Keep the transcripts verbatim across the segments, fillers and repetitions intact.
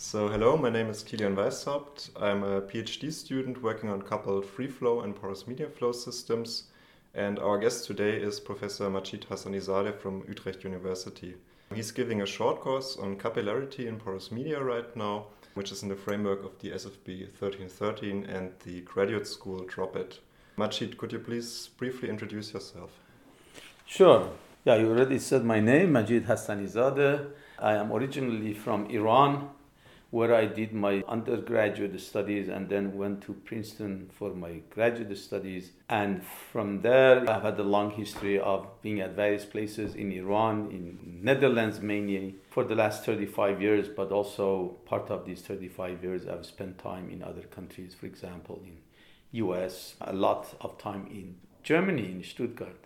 So hello, my name is Kilian Weishaupt. I'm a PhD student working on coupled free flow and porous media flow systems. And our guest today is Professor Majid Hassanizadeh from Utrecht University. He's giving a short course on capillarity in porous media right now, which is in the framework of the S F B thirteen thirteen and the graduate school DROP-IT. Majid, could you please briefly introduce yourself? Sure. Yeah, you already said my name, Majid Hassanizadeh. I am originally from Iran, where I did my undergraduate studies and then went to Princeton for my graduate studies. And from there, I've had a long history of being at various places in Iran, in Netherlands mainly, for the last thirty-five years, but also part of these thirty-five years, I've spent time in other countries, for example, in U S, a lot of time in Germany, in Stuttgart.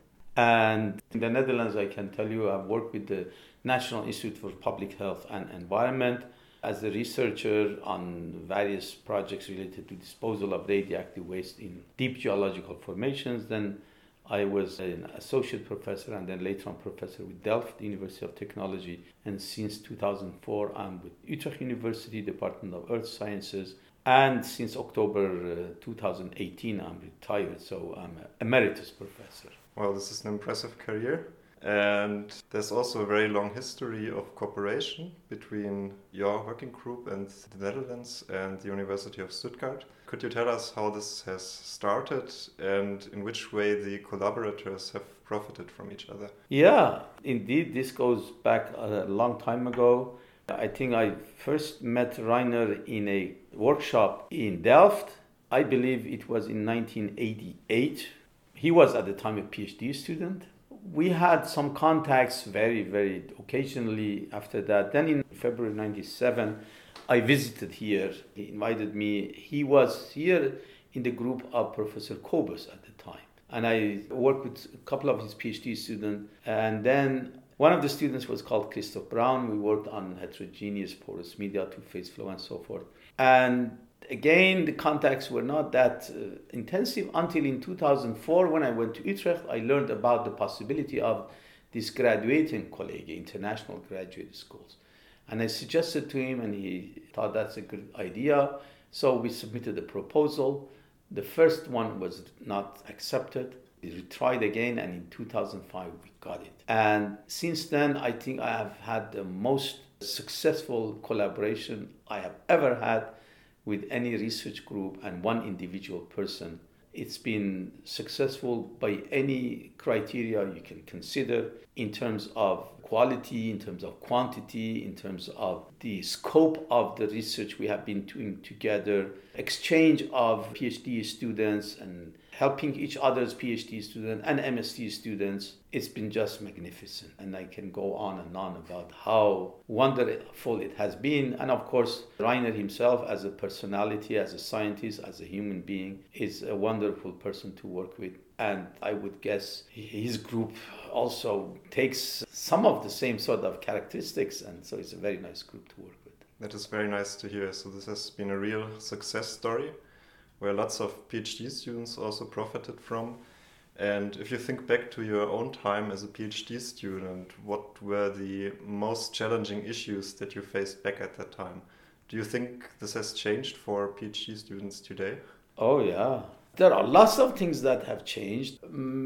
And in the Netherlands, I can tell you, I've worked with the National Institute for Public Health and Environment as a researcher on various projects related to disposal of radioactive waste in deep geological formations. Then I was an associate professor and then later on professor with Delft University of Technology. And since two thousand four, I'm with Utrecht University, Department of Earth Sciences. And since October uh, two thousand eighteen, I'm retired, so I'm an emeritus professor. Well, this is an impressive career. And there's also a very long history of cooperation between your working group and the Netherlands and the University of Stuttgart. Could you tell us how this has started and in which way the collaborators have profited from each other? Yeah, indeed, this goes back a long time ago. I think I first met Rainer in a workshop in Delft. I believe it was in nineteen eighty-eight. He was at the time a PhD student. We had some contacts very, very occasionally after that. Then in February ninety-seven, I visited here. He invited me. He was here in the group of Professor Kobus at the time. And I worked with a couple of his PhD students. And then one of the students was called Christoph Braun. We worked on heterogeneous porous media, two-phase flow, and so forth. And again, the contacts were not that uh, intensive until in two thousand four, when I went to Utrecht, I learned about the possibility of these graduating colleague, international graduate schools. And I suggested to him, and he thought that's a good idea. So we submitted a proposal. The first one was not accepted. We tried again, and in two thousand five, we got it. And since then, I think I have had the most successful collaboration I have ever had with any research group and one individual person. It's been successful by any criteria you can consider in terms of quality, in terms of quantity, in terms of the scope of the research we have been doing together, exchange of PhD students and helping each other's PhD students and M S c students. It's been just magnificent. And I can go on and on about how wonderful it has been. And of course, Rainer himself as a personality, as a scientist, as a human being, is a wonderful person to work with. And I would guess his group also takes some of the same sort of characteristics. And so it's a very nice group to work with. That is very nice to hear. So this has been a real success story, where lots of PhD students also profited from. And if you think back to your own time as a PhD student, what were the most challenging issues that you faced back at that time? Do you think this has changed for PhD students today? Oh, yeah. There are lots of things that have changed.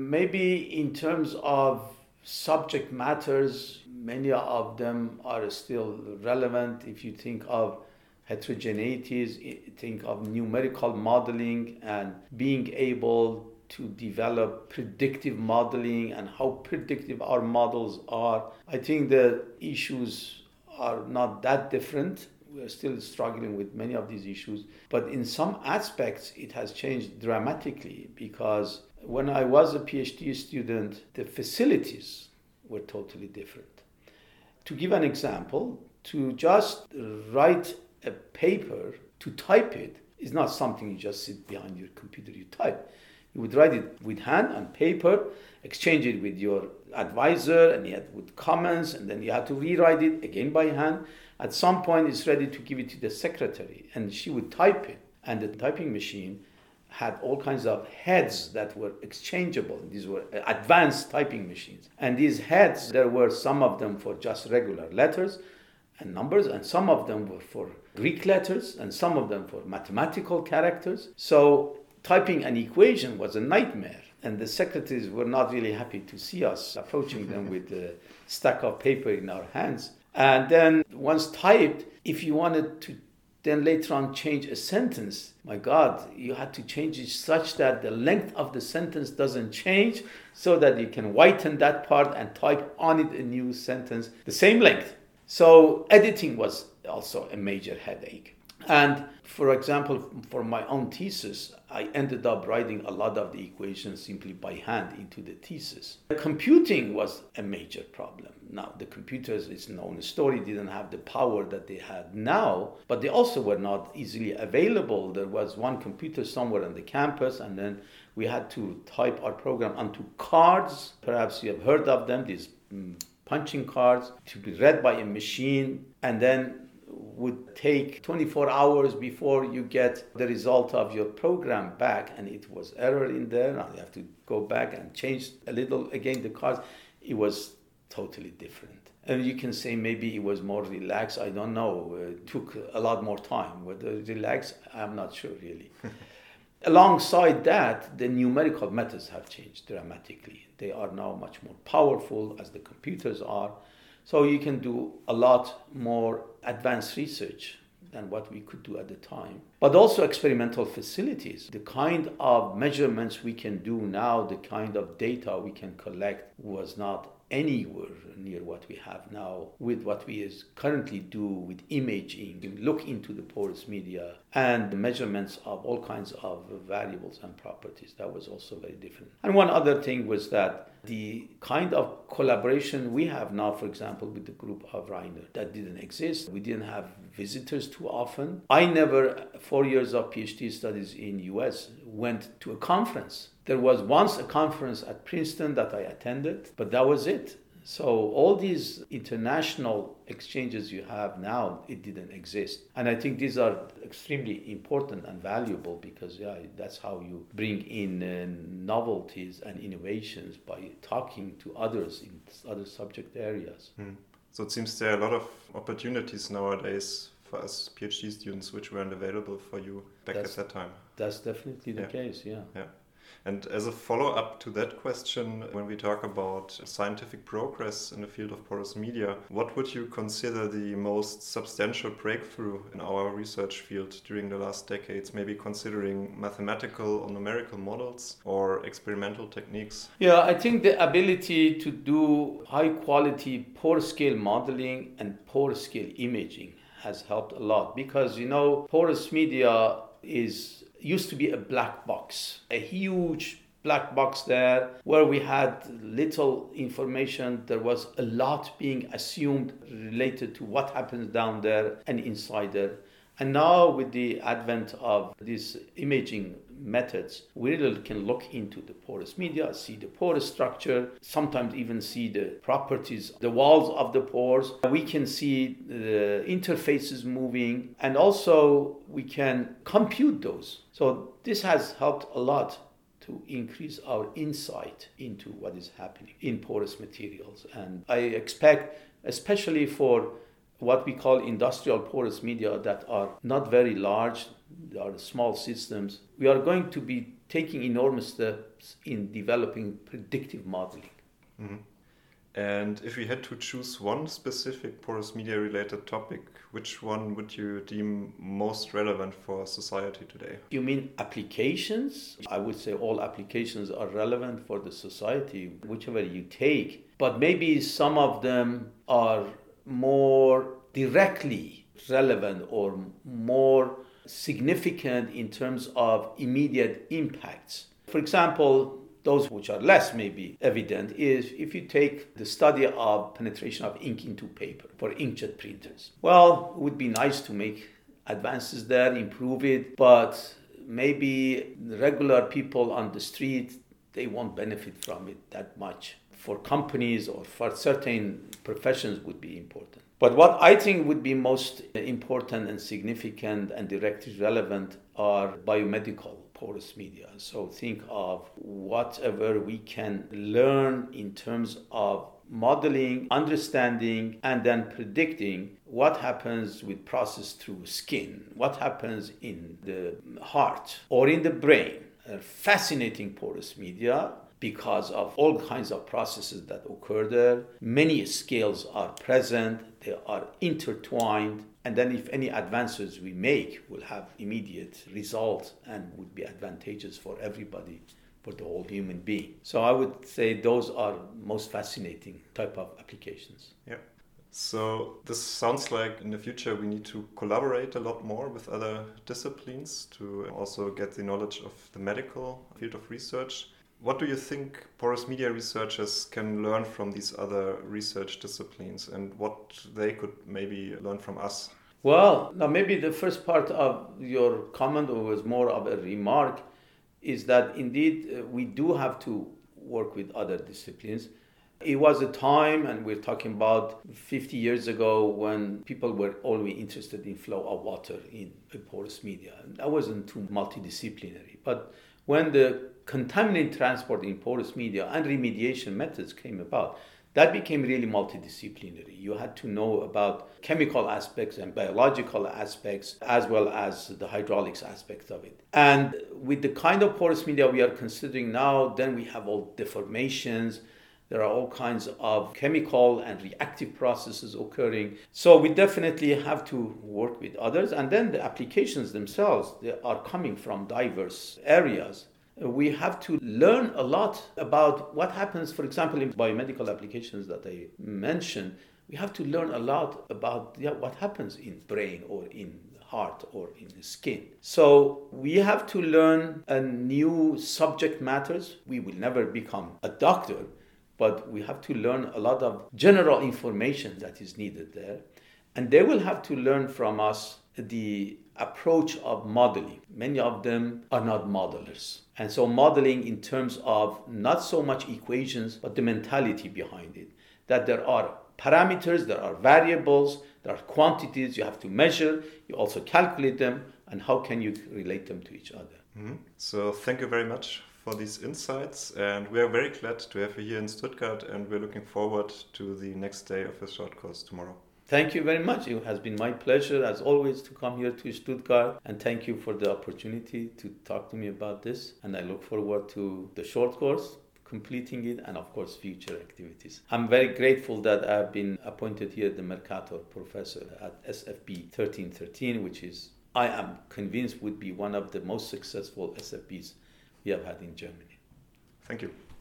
Maybe in terms of subject matters, many of them are still relevant. If you think of heterogeneities, think of numerical modeling and being able to develop predictive modeling and how predictive our models are. I think the issues are not that different. We're still struggling with many of these issues. But in some aspects, it has changed dramatically because when I was a PhD student, the facilities were totally different. To give an example, to just write a paper, to type it, is not something you just sit behind your computer, you type. You would write it with hand on paper, exchange it with your advisor, and you had with comments, and then you had to rewrite it again by hand. At some point, it's ready to give it to the secretary, and she would type it. And the typing machine had all kinds of heads that were exchangeable. These were advanced typing machines. And these heads, there were some of them for just regular letters, and numbers, and some of them were for Greek letters, and some of them for mathematical characters. So typing an equation was a nightmare, and the secretaries were not really happy to see us approaching them with a stack of paper in our hands. And then once typed, if you wanted to then later on change a sentence, my God, you had to change it such that the length of the sentence doesn't change, so that you can whiten that part and type on it a new sentence, the same length. So editing was also a major headache. And for example, for my own thesis, I ended up writing a lot of the equations simply by hand into the thesis. Computing was a major problem. Now, the computers, it's known story, didn't have the power that they had now, but they also were not easily available. There was one computer somewhere on the campus, and then we had to type our program onto cards. Perhaps you have heard of them, these mm, punching cards, to be read by a machine, and then would take twenty-four hours before you get the result of your program back, and it was error in there. Now you have to go back and change a little again the cards. It was totally different. And you can say maybe it was more relaxed. I don't know. It took a lot more time. Whether relaxed, I'm not sure really. Alongside that, the numerical methods have changed dramatically. They are now much more powerful, as the computers are. So you can do a lot more advanced research than what we could do at the time. But also experimental facilities. The kind of measurements we can do now, the kind of data we can collect was not anywhere near what we have now with what we is currently do with imaging. You look into the porous media and the measurements of all kinds of variables and properties. That was also very different. And one other thing was that the kind of collaboration we have now, for example, with the group of Reiner, that didn't exist. We didn't have visitors too often. I never, four years of PhD studies in U S, went to a conference. There was once a conference at Princeton that I attended, but that was it. So all these international exchanges you have now, it didn't exist. And I think these are extremely important and valuable because yeah, that's how you bring in uh, novelties and innovations, by talking to others in other subject areas. Mm. So it seems there are a lot of opportunities nowadays for us PhD students which weren't available for you back that's, at that time. That's definitely the yeah. case, yeah. Yeah. And as a follow-up to that question, when we talk about scientific progress in the field of porous media, what would you consider the most substantial breakthrough in our research field during the last decades, maybe considering mathematical or numerical models or experimental techniques? Yeah, I think the ability to do high-quality pore-scale modeling and pore-scale imaging has helped a lot because, you know, porous media is used to be a black box, a huge black box there where we had little information. There was a lot being assumed related to what happens down there and inside there. And now with the advent of these imaging methods, we really can look into the porous media, see the porous structure, sometimes even see the properties, the walls of the pores. We can see the interfaces moving, and also we can compute those. So this has helped a lot to increase our insight into what is happening in porous materials. And I expect, especially for what we call industrial porous media that are not very large, they are small systems, we are going to be taking enormous steps in developing predictive modeling. Mm-hmm. And if we had to choose one specific porous media related topic, which one would you deem most relevant for society today? You mean applications? I would say all applications are relevant for the society, whichever you take. But maybe some of them are more directly relevant or more significant in terms of immediate impacts. For example, those which are less maybe evident is if you take the study of penetration of ink into paper for inkjet printers. Well, it would be nice to make advances there, improve it, but maybe regular people on the street, they won't benefit from it that much. For companies or for certain professions would be important. But what I think would be most important and significant and directly relevant are biomedical porous media. So think of whatever we can learn in terms of modeling, understanding, and then predicting what happens with process through skin, what happens in the heart or in the brain. A fascinating porous media because of all kinds of processes that occur there. Many scales are present, they are intertwined, and then if any advances we make will have immediate results and would be advantageous for everybody, for the whole human being. So I would say those are most fascinating type of applications. Yeah. So this sounds like in the future we need to collaborate a lot more with other disciplines to also get the knowledge of the medical field of research. What do you think porous media researchers can learn from these other research disciplines and what they could maybe learn from us? Well, now maybe the first part of your comment was more of a remark is that indeed uh, we do have to work with other disciplines. It was a time, and we're talking about fifty years ago, when people were only interested in flow of water in porous media. That wasn't too multidisciplinary. But when the contaminant transport in porous media and remediation methods came about, that became really multidisciplinary. You had to know about chemical aspects and biological aspects, as well as the hydraulics aspect of it. And with the kind of porous media we are considering now, then we have all deformations. There are all kinds of chemical and reactive processes occurring. So we definitely have to work with others. And then the applications themselves, they are coming from diverse areas. We have to learn a lot about what happens, for example, in biomedical applications that I mentioned. We have to learn a lot about yeah, what happens in brain or in heart or in the skin. So we have to learn a new subject matters. We will never become a doctor, but we have to learn a lot of general information that is needed there. And they will have to learn from us the approach of modeling. Many of them are not modelers. And so modeling in terms of not so much equations, but the mentality behind it. That there are parameters, there are variables, there are quantities you have to measure, you also calculate them, and how can you relate them to each other. Mm-hmm. So thank you very much for these insights, and we are very glad to have you here in Stuttgart, and we're looking forward to the next day of the short course tomorrow. Thank you very much. It has been my pleasure, as always, to come here to Stuttgart, and thank you for the opportunity to talk to me about this, and I look forward to the short course, completing it, and of course future activities. I'm very grateful that I've been appointed here the Mercator Professor at S F B thirteen thirteen, which is, I am convinced, would be one of the most successful S F Bs we have had in Germany. Thank you.